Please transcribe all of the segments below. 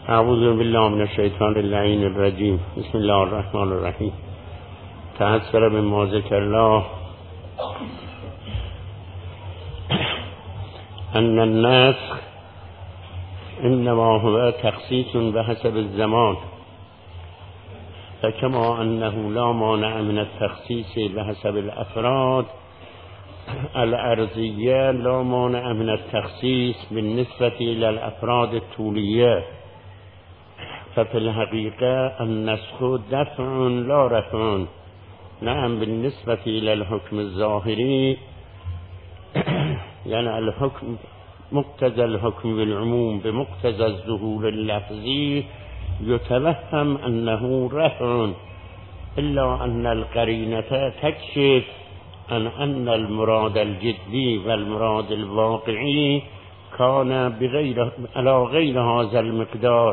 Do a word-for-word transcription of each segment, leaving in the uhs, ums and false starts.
اعوذ بالله من الشیطان اللعین الرجیم. بسم الله الرحمن الرحیم. تأثر بما ذکر الله ان النسخ انما هو تخصیص بحسب الزمان، فكما انه لا مانع من التخصیص بحسب الافراد الارضیه لا مانع من التخصیص بالنسبة الى الافراد الطولية. ففي الحقيقة النسخ دفع لا رفع. نعم بالنسبة إلى الحكم الظاهري يعني الحكم مقتضى الحكم بالعموم بمقتضى الظهور اللفظي يتوهم أنه رفع، إلا أن القرينة تكشف عن أن المراد الجدي والمراد الواقعي كان بغير على غير هذا المقدار،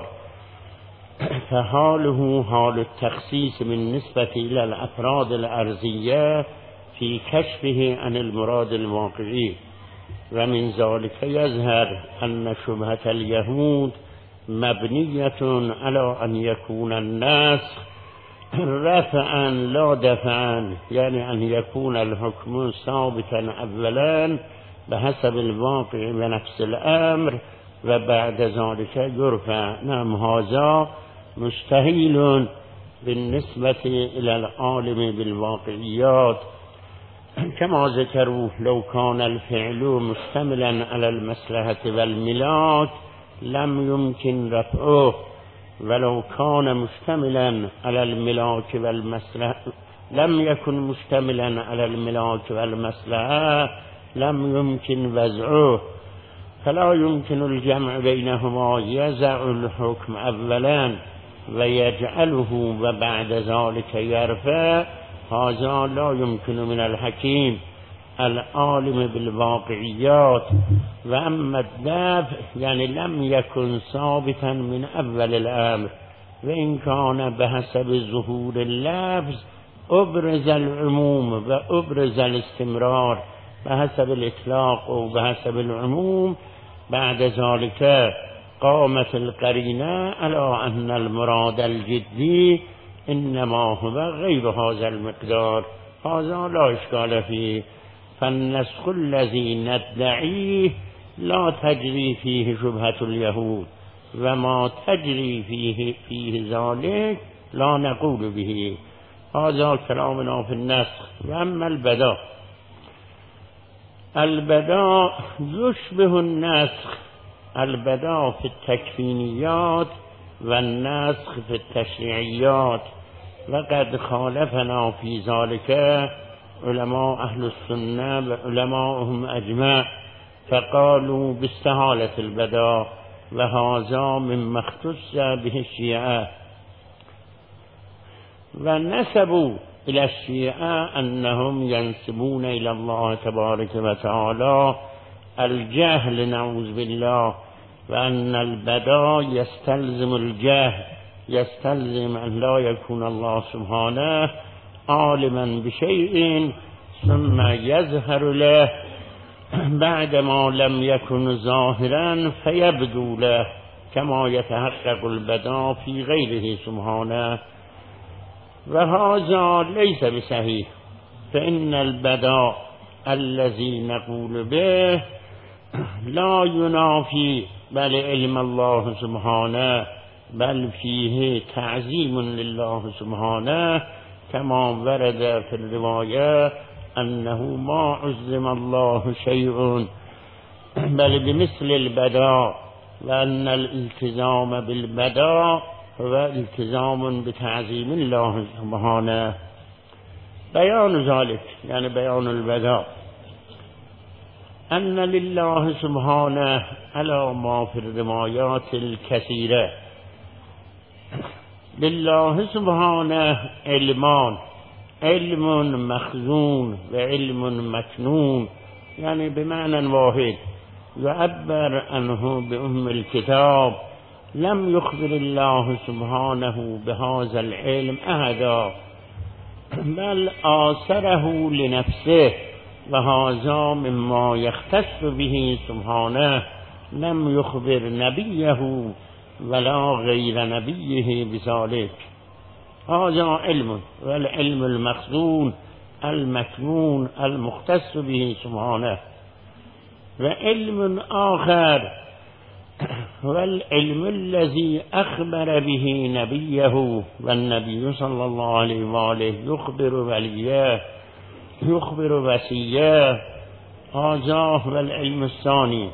فحاله حال التخصيص بالنسبة إلى الأفراد الأرضية في كشفه عن المراد الواقعي. ومن ذلك يظهر أن شبهة اليهود مبنية على أن يكون النسخ رفعا لا دفعا، يعني أن يكون الحكم ثابتا أولا بحسب الواقع ونفس الأمر وبعد ذلك يرفع. نعم هذا مستحيل بالنسبة إلى العالم بالواقعيات، كما ذكروا لو كان الفعل مشتملا على المصلحة والملاك لم يمكن رفعه، ولو كان مشتملا على الملاك والمصلحة لم يكن مشتملا على الملاك والمصلحة لم يمكن وضعه، فلا يمكن الجمع بينهما. يزع الحكم أولا ويجعله وبعد ذلك يرفع، هذا لا يمكن من الحكيم العالم بالواقعيات. وأما الدفع يعني لم يكن ثابتا من أول الأمر، وإن كان بحسب ظهور اللفظ أبرز العموم وأبرز الاستمرار بحسب الإطلاق وبحسب العموم. بعد ذلك قامت القرينة على أن المراد الجدي إنما هو غير هذا المقدار، هذا لا إشكال فيه. فالنسخ الذي ندعيه لا تجري فيه شبهة اليهود، وما تجري فيه فيه ذلك لا نقول به. هذا كلامنا في النسخ. وأما البداء، البداء يشبه النسخ، البداء في التكفينيات والنسخ في التشريعيات، وقد خالفنا في ذلك علماء أهل السنة وعلماءهم أجمع، فقالوا باستحالة البداء، وهذا مما اختص به الشيعة. ونسبوا إلى الشيعة أنهم ينسبون إلى الله تبارك وتعالى الجهل نعوذ بالله، وأن البداء يستلزم الجهل، يستلزم أن لا يكون الله سبحانه عالما بشيء ثم يظهر له بعدما لم يكن ظاهرا فيبدو له، كما يتحقق البداء في غيره سبحانه. وهذا ليس بصحيح، فإن البداء الذي نقول به لا ينافي بل علم الله سبحانه، بل فيه تعظيم لله سبحانه، كما ورد في الرواية أنه ما عظم الله شيء بل بمثل البداء، وأن الالتزام بالبداء هو التزام بتعظيم الله سبحانه. بيان ذلك يعني بيان البداء أن لله سبحانه على ما في الروايات الكثيرة، لله سبحانه علمان، علم مخزون وعلم مكنون، يعني بمعنى واحد. يعبر عنه بأم الكتاب لم يخبر الله سبحانه بهذا العلم أحدا، بل آثره لنفسه، وهذا مما يختص به سبحانه. لم يخبر نبيه ولا غير نبيه بذلك. هذا علم، والعلم المخزون المكنون المختص به سبحانه. وعلم آخر والعلم الذي أخبر به نبيه، والنبي صلى الله عليه وآله يخبر وليه يخبر وصيه. هذا هو العلم الثاني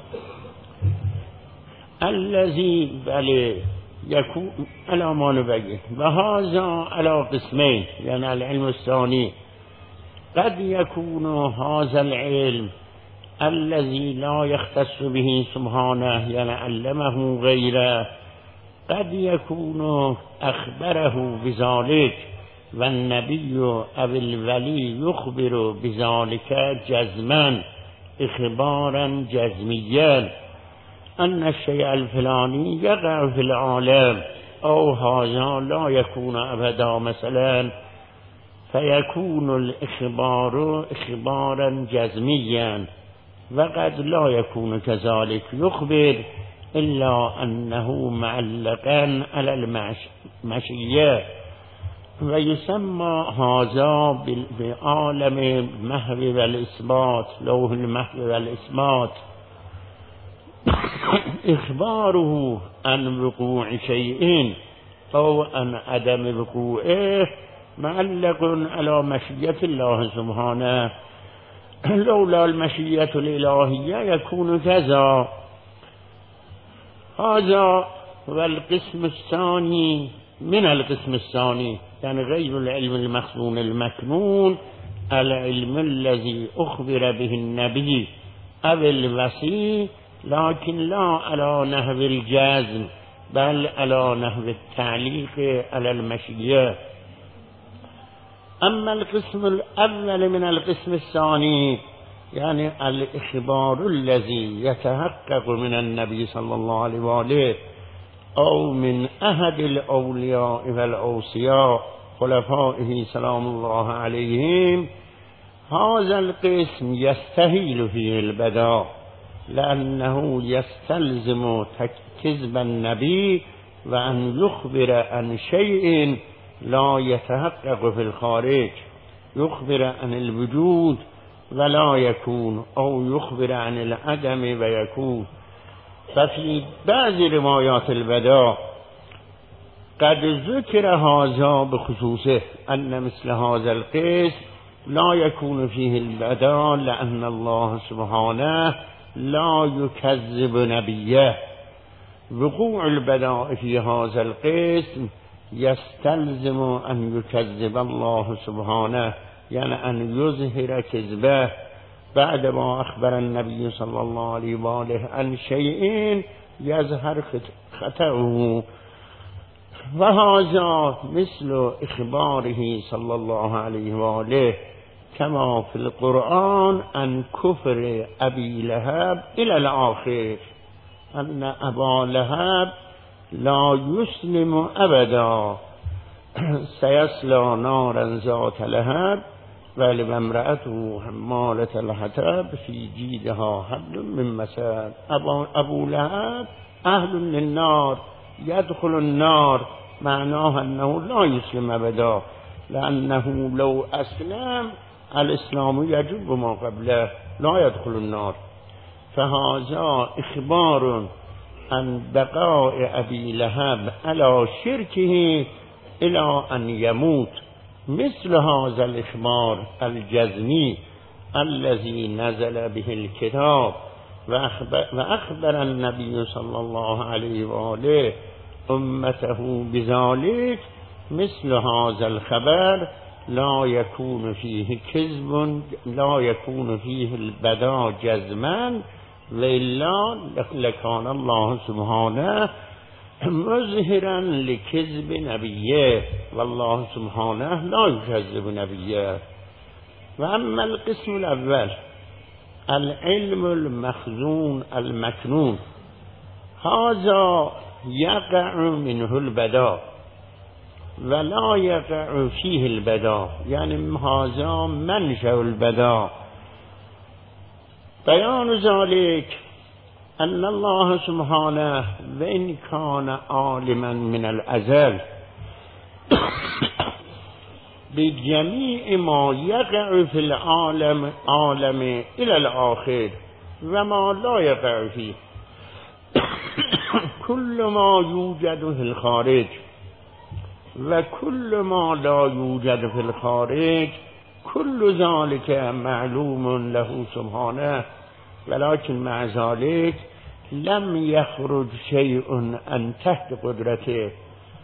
الذي بل يكون على ما نبين، وهذا على قسمين. يعني العلم الثاني قد يكون هذا العلم الذي لا يختص به سبحانه، يعني علمه غيره، قد يكون أخبره بذلك، والنبي أو الولي يخبر بذلك جزما إخبارا جزميا أن الشيء الفلاني يقع في العالم، أو هذا لا يكون أبدا مثلا، فيكون الإخبار إخبارا جزميا. وقد لا يكون كذلك، يخبر إلا أنه معلقا على المشيئة، ويسمى هذا بعالم المحو والإثبات، لوح المحو والإثبات. إخباره عن وقوع شيء أو عن عدم وقوعه معلق على مشيئة الله سبحانه. لولا المشيئة الإلهية يكون كذا. هذا هو القسم الثاني من القسم الثاني، يعني غير العلم المخزون المكنون، العلم الذي أخبر به النبي أو الوصي، لكن لا على نحو الجزم، بل على نحو التعليق على المشيئة. أما القسم الأول من القسم الثاني، يعني الإخبار الذي يتحقق من النبي صلى الله عليه وآله أو من أحد الأولياء والأوصياء خلفائه سلام الله عليهم، هذا القسم يستحيل فيه البداء، لأنه يستلزم كذب النبي وأن يخبر عن شيء لا يتحقق في الخارج، يخبر عن الوجود ولا يكون، أو يخبر عن العدم ويكون. ففي بعض روايات البداء قد ذكر هذا بخصوصه، أن مثل هذا القسم لا يكون فيه البداء، لأن الله سبحانه لا يكذب نبيه. وقوع البداء في هذا القسم يستلزم أن يكذب الله سبحانه، يعني أن يظهر كذبه بعد ما أخبر النبي صلى الله عليه وآله عن شيء يظهر خطأه. وهذا مثل إخباره صلى الله عليه وآله كما في القرآن عن كفر أبي لهب إلى الآخر، أن أبا لهب لا يسلم أبدا، سيصلى نارا ذات لهب وامرأته حمالة الحطب في جيدها حبل من مسد. أبو لهب أهل للنار، يدخل النار، معناه أنه لا يسلم أبدا، لأنه لو أسلم الإسلام يجب ما قبله، لا يدخل النار. فهذا إخبار عن بقاء أبي لهب على شركه إلى أن يموت، مثل هذا الإخبار الجزمي الذي نزل به الكتاب. وأخبر, وأخبر النبي صلى الله عليه وآله أمته بذلك، مثل هذا الخبر لا يكون فيه كذب، لا يكون فيه البداء جزما، وإلا لكان الله سبحانه مظهرا لكذب نبيه، والله سبحانه لا يكذب نبيه. وأما القسم الأول العلم المخزون المكنون، هذا يقع منه البداء ولا يقع فيه البداء، يعني هذا منشأ البداء. بيان ذلك أن الله سبحانه وإن كان عالما من الأزل بجميع ما يقع في العالم عالم إلى الآخر وما لا يقع فيه كل ما يوجد في الخارج وكل ما لا يوجد في الخارج كل ذلك معلوم له سبحانه، ولكن مع ذلك لم يخرج شيء عن تحت قدرته،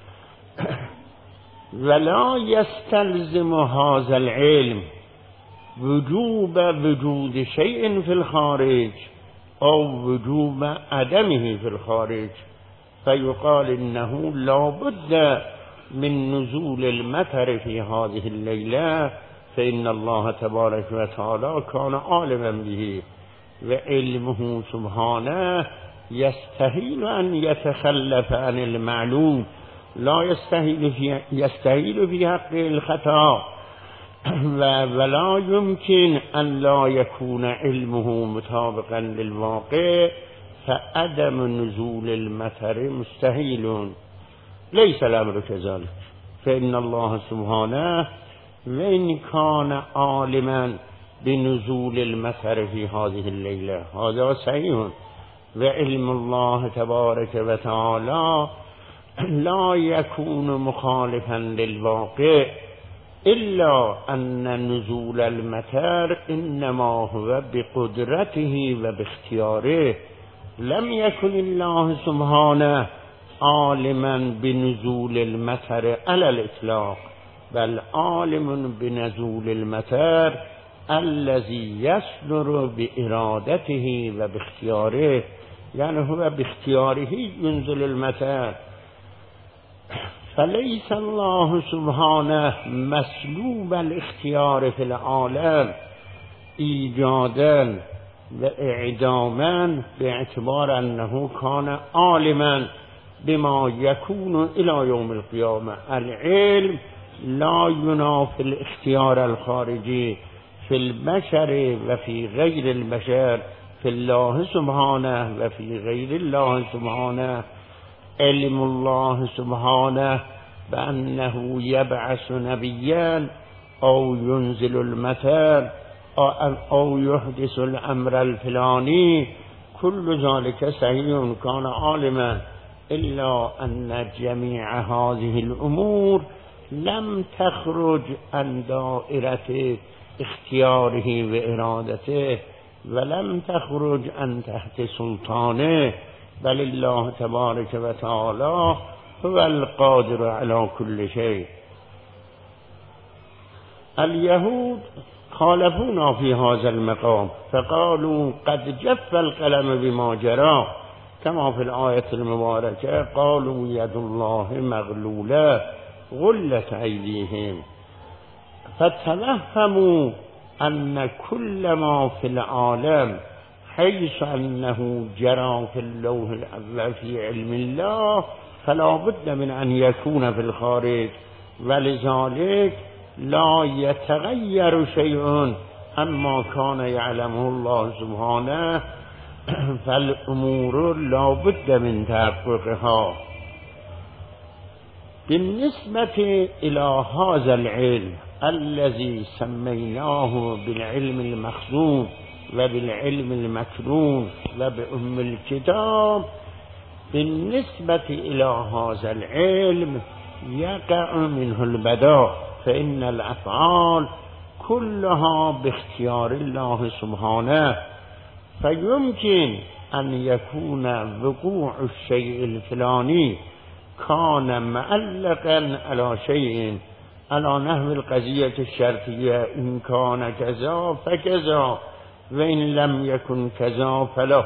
ولا يستلزم هذا العلم وجوب وجود شيء في الخارج أو وجوب عدمه في الخارج، فيقال إنه لا بد من نزول المطر في هذه الليلة، فإن الله تبارك وتعالى كان عالما به، وعلمه سبحانه يستحيل أن يتخلف عن المعلوم، لا يستحيل في يستحيل في حق الخطأ، ولا يمكن أن لا يكون علمه مطابقا للواقع، فعدم نزول المطر مستحيل. ليس الأمر كذلك، فإن الله سبحانه وإن كان عالما بنزول المطر في هذه الليلة هذا صحيح، وعلم الله تبارك وتعالى لا يكون مخالفا للواقع، إلا أن نزول المطر إنما هو بقدرته وباختياره. لم يكن الله سبحانه عالما بنزول المطر على الإطلاق، بل عالم بنزول المطر الذي يصدر بإرادته وباختياره، يعني هو باختياره ينزل المطر. فليس الله سبحانه مسلوب الاختيار في العالم إيجادا وإعداما، باعتبار أنه كان عالما بما يكون إلى يوم القيامة. العلم لا ينافي الاختيار الخارجي في البشر وفي غير البشر، في الله سبحانه وفي غير الله سبحانه. علم الله سبحانه بأنه يبعث نبيا أو ينزل المطر أو يحدث الأمر الفلاني، كل ذلك صحيح، كان عالما، إلا أن جميع هذه الأمور لم تخرج عن دائرة اختياره وإرادته، ولم تخرج عن تحت سلطانه، بل الله تبارك وتعالى هو القادر على كل شيء. اليهود خالفونا في هذا المقام، فقالوا قد جف القلم بما جرى، كما في الآية المباركة قالوا يد الله مغلولة غلت أيديهم. فتوهموا أن كل ما في العالم حيث أنه جرى في اللوح الأول في علم الله فلا بد من أن يكون في الخارج، ولذلك لا يتغير شيء أما كان يعلمه الله سبحانه، فالأمور لا بد من تحققها. بالنسبة إلى هذا العلم الذي سميناه بالعلم المخزون وبالعلم المكنون وبأم الكتاب، بالنسبة إلى هذا العلم يقع منه البداء، فإن الأفعال كلها باختيار الله سبحانه، فيمكن أن يكون وقوع الشيء الفلاني كان معلقا على شيء، على نحو القضية الشرطية، إن كان كذا فكذا وإن لم يكن كذا فلا.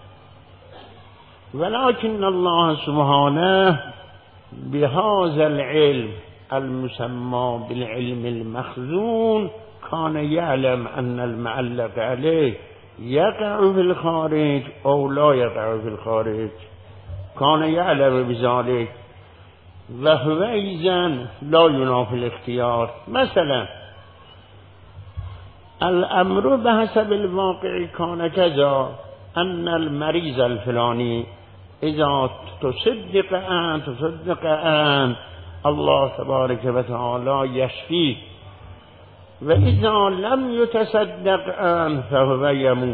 ولكن الله سبحانه بهذا العلم المسمى بالعلم المخزون كان يعلم أن المعلق عليه يقع في الخارج أو لا يقع في الخارج، كان يعلم بذلك، وهو إذن لا ينافي الاختيار. مثلا الأمر بحسب الواقع كان كذا، ان المریض الفلانی اذا تصدق ان تصدق ان الله تبارک و تعالی یشفی و اذا لم يتصدق ان فهو يموت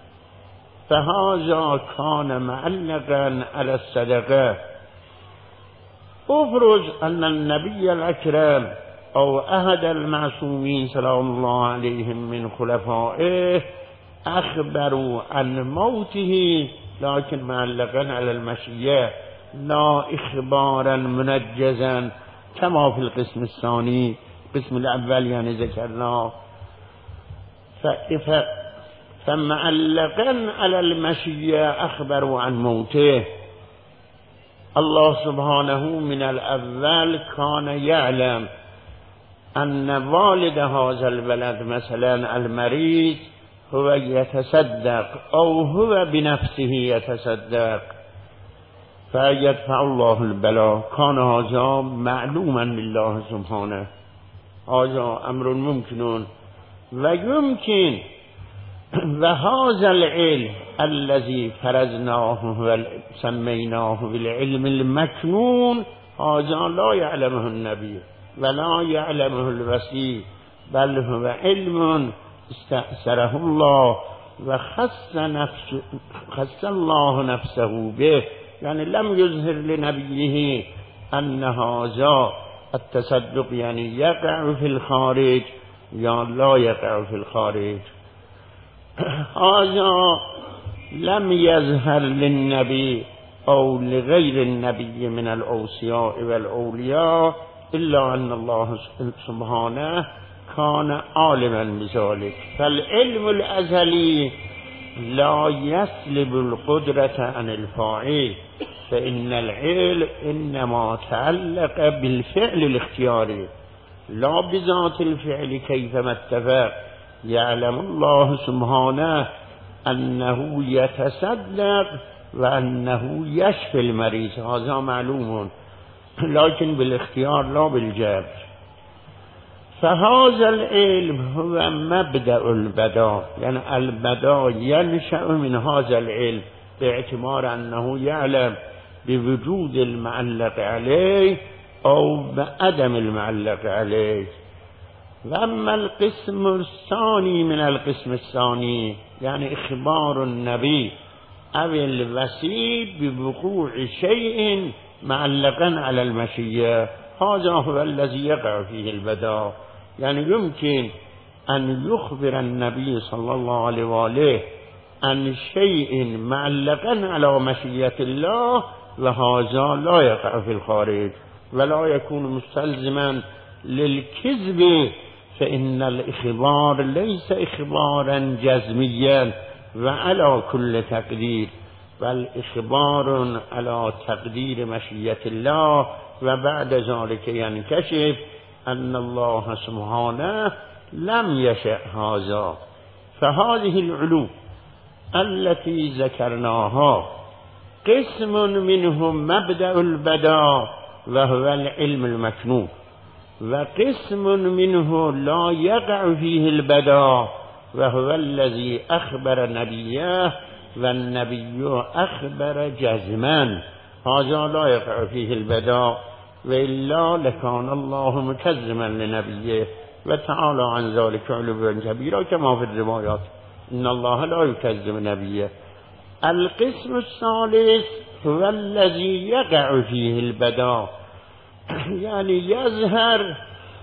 فهذا كان معلقا على الصدقه. افرض ان النبي الاكرم او احد المعصومين سلام الله عليهم من خلفائه اخبروا عن موته لكن معلقا على المشيئة لا اخبارا منجزا كما في القسم الثاني. القسم الاول يعني ذكرنا فمعلقا على المشيئة اخبروا عن موته. الله سبحانه من الاول كان يعلم ان والد هذا الولد مثلا المريض هو يتصدق او هو بنفسه يتصدق فيدفع الله البلاء. كان هذا معلوما لله سبحانه، هذا امر ممكن ويمكن. وهذا العلم الذي فرضناه وسميناه بالعلم المكنون هذا لا يعلمه النبي ولا يعلمه الوصي، بل هو علم استأثره الله وخص نفس خص الله نفسه به، يعني لم يظهر لنبيه أن هذا التصدق يعني يقع في الخارج یا لا يقع في الخارج. هذا لم يظهر للنبي أو لغير النبي من الأوصياء والأولياء إلا أن الله سبحانه كان عالما بذلك. فالعلم الأزلي لا يسلب القدرة عن الفاعل، فإن العلم إنما تعلق بالفعل الاختياري لا بذات الفعل كيفما اتفق. يعلم الله سبحانه أنه يتصدق وأنه يشفي المريض، هذا معلوم، لكن بالاختيار لا بالجبر. فهذا العلم هو مبدأ البداء، يعني البداء ينشأ من هذا العلم باعتبار أنه يعلم بوجود المعلق عليه أو بعدم المعلق عليه. وأما القسم الثاني من القسم الثاني يعني إخبار النبي أو الوصي بوقوع شيء معلقا على المشيئة، هذا هو الذي يقع فيه البداء. يعني يمكن أن يخبر النبي صلى الله عليه وآله عن شيء معلقا على مشيئة الله وهذا لا يقع في الخارج ولا يكون مستلزما للكذب، فإن الإخبار ليس إخبارا جزميا وعلى كل تقدير، بل إخبار على تقدير مشيئة الله، وبعد ذلك ينكشف أن الله سبحانه لم يشأ هذا. فهذه العلوم التي ذكرناها قسم منهم مبدأ البداء وهو العلم المكنون، وقسم منه لا يقع فيه البداء وهو الذي أخبر نبيه والنبي أخبر جزما، هذا لا يقع فيه البداء، وإلا لكان الله مكذما لنبيه وتعالى عن ذلك علوا كبيرا كما في الروايات إن الله لا يكذب نبيه. القسم الثالث هو الذي يقع فيه البداء، يعني يظهر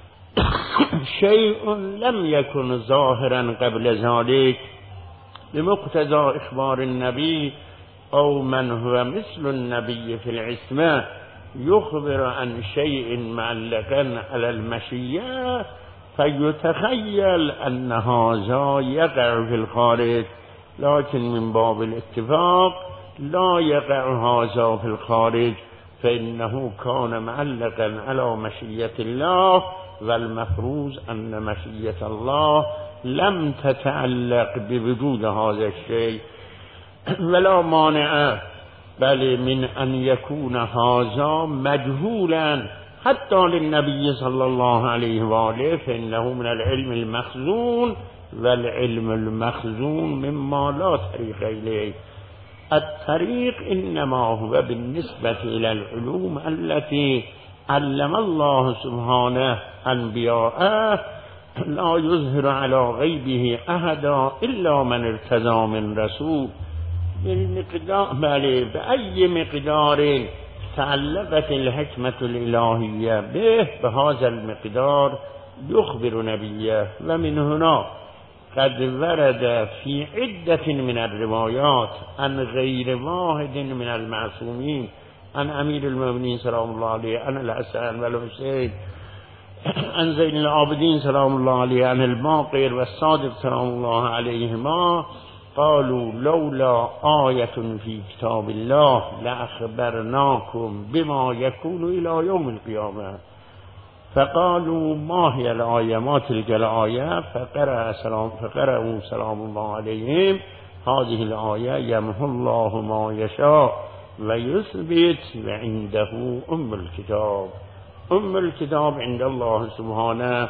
شيء لم يكن ظاهرا قبل ذلك بمقتضى إخبار النبي أو من هو مثل النبي في العصمة يخبر عن شيء معلقا على المشيئة فيتخيل أن هذا يقع في الخارج، لكن من باب الاتفاق لا يقع هذا في الخارج، فإنه كان معلقا على مشيئة الله، والمفروض أن مشيئة الله لم تتعلق بوجود هذا الشيء، ولا مانع بل من أن يكون هذا مجهولا حتى للنبي صلى الله عليه وآله، فإنه من العلم المخزون والعلم المخزون مما لا طريق إليه. الطريق إنما هو بالنسبة إلى العلوم التي علم الله سبحانه أنبياءه لا يظهر على غيبه أحدا إلا من ارتضى من رسول. بالمقدار بله بأي مقدار تعلقت الحكمة الإلهية به بهذا المقدار يخبر نبيه. ومن هنا قد ورد في عدة من الروايات عن غير واحد من المعصومين، عن أمير المؤمنين سلام الله عليه، عن الحسن والحسين، عن زين العابدين سلام الله عليه، عن الباقر والصادق سلام الله عليهما، قالوا لولا آية في كتاب الله لأخبرناكم بما يكون إلى يوم القيامة. فقالوا ما هي الآية؟ ما تلك الآية؟ فقرأ سلام فقرأوا سلام الله عليهم هذه الآية يمحو الله ما يشاء ويثبت وعنده أم الكتاب. أم الكتاب عند الله سبحانه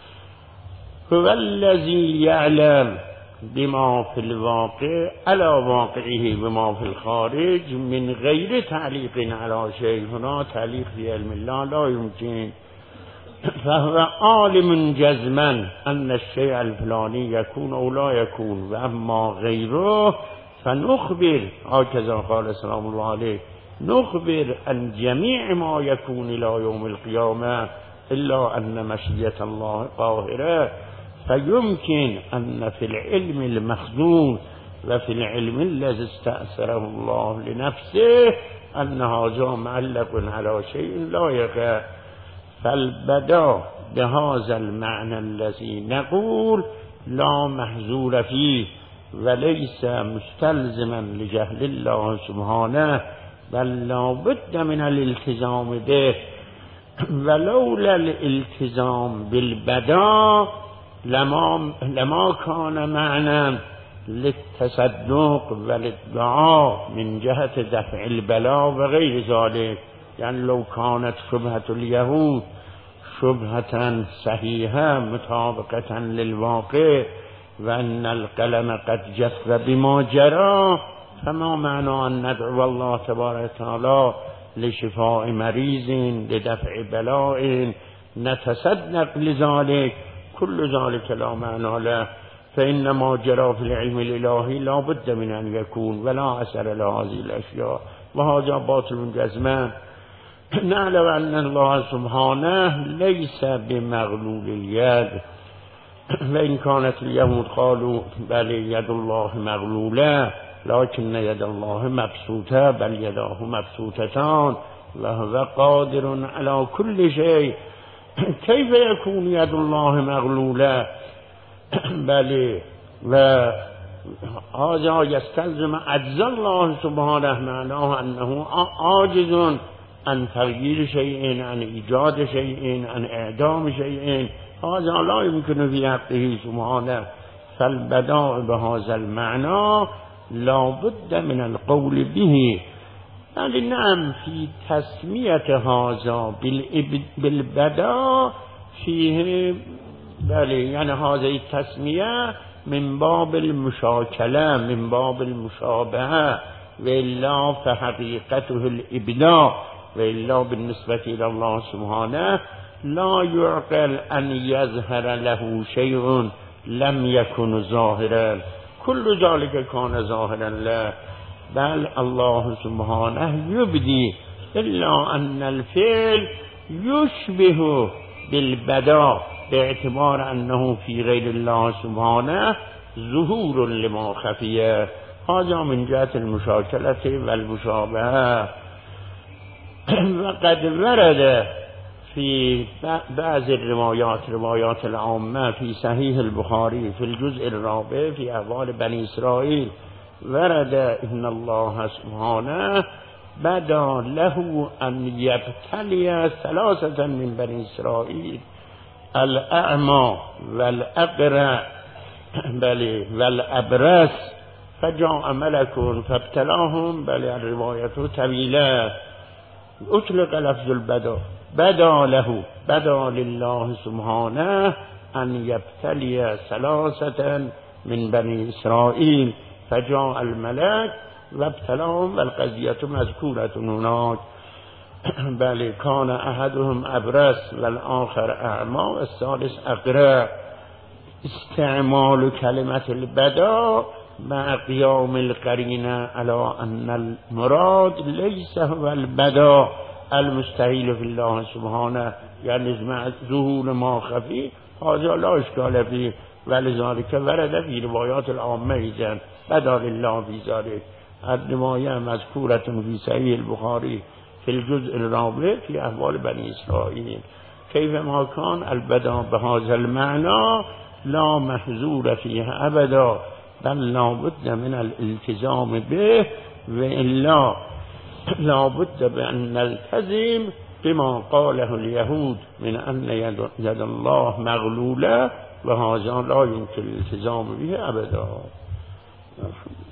هو الذي يعلم بما في الواقع على واقعه بما في الخارج من غير تعليق على شيء. هنا تعليق في علم الله لا يمكن. فهو عالم جزما أن الشيء الفلاني يكون أو لا يكون، وأما غيره فنخبر هكذا قال سلام الله عليه نخبر عن جميع ما يكون إلى يوم القيامة إلا أن مشيئة الله قاهرة. فيمكن أن في العلم المخزون وفي العلم الذي استأثره الله لنفسه أن هذا معلق على شيء لا يقع. فالبدا بهذا المعنى الذي نقول لا محذور فيه وليس مستلزما لجهل الله سبحانه، بل لا بد من الالتزام به. ولولا الالتزام بالبدا لما, لما كان معنى للتصدق والادعاء من جهة دفع البلاء وغير ذلك. يعني لو كانت شبهة اليهود شبهة صحيحة مطابقة للواقع وأن القلم قد جف بما جرى، فما معنى أن ندعو الله تبارك وتعالى لشفاء مريض لدفع بلاء نتصدق لذلك؟ كل ذلك لا معنى له. فإنما جرى في العلم الإلهي لا بد من أن يكون ولا أثر لهذه الأشياء، وهذا باطل جزما. نعلم أن الله سبحانه ليس بمغلول اليد. وإن كانت اليهود قالوا بل يد الله مغلولة لكن يد الله مبسوطة، بل يداه مبسوطتان وهو قادر على كل شيء. كيف يكون يد الله مغلولة؟ بل وهذا يستلزم عجز الله سبحانه، معناه أنه عاجز عن تغيير شيء، عن إيجاد شيء، عن إعدام شيء. هذا لا يمكن في حقه سبحانه. فالبداء بهذا المعنى لا بد من القول به. يعني نعم في تسمية هذا بالبداء فيه بله، يعني هذه التسمية من باب المشاكلة من باب المشابهة، وإلا فحقيقته الإبداع، وإلا بالنسبة إلى الله سبحانه لا يعقل أن يظهر له شيء لم يكن ظاهرا، كل ذلك كان ظاهرا له. بل الله سبحانه يبدي، إلا أن الفعل يشبه بالبداء باعتبار أنه في غير الله سبحانه ظهور لما خفيه. هذا من جهة المشاكلة والمشابهة. وقد ورد في بعض الروايات روايات العامة في صحيح البخاري في الجزء الرابع في أحوال بني إسرائيل ورد إن الله سبحانه بدا له أن يبتلي ثلاثة من بني إسرائيل، الأعمى والأقرع بل والأبرص، فجاء ملك فابتلاهم. بل الرواية طويلة. أطلق لفظ البدا، بدا له بدا لله سبحانه أن يبتلي ثلاثة من بني إسرائيل فجاء الملك وابتلاهم والقضية مذكورة هناك. بل كان أحدهم أبرص والآخر أعمى والثالث أقرع. استعمال كلمة البداء مع قيام القرينة على أن المراد ليس هو البداء المستحيل في الله سبحانه، يعني مع ظهور ما خفي، هذا لا إشكال فيه، ولذلك ورد في روايات العامة إذن بدا لله في ذلك. الرواية مذكورة في صحيح البخاري في الجزء الرابع في أحوال بني إسرائيل. كيفما كان البداء بهذا المعنى لا محظور فيها أبدا، بل لا بد من الالتزام به، وإلا لا بد بأن نلتزم بما قاله اليهود من أن يد الله مغلولة، وهذا لا يمكن الالتزام به أبدا.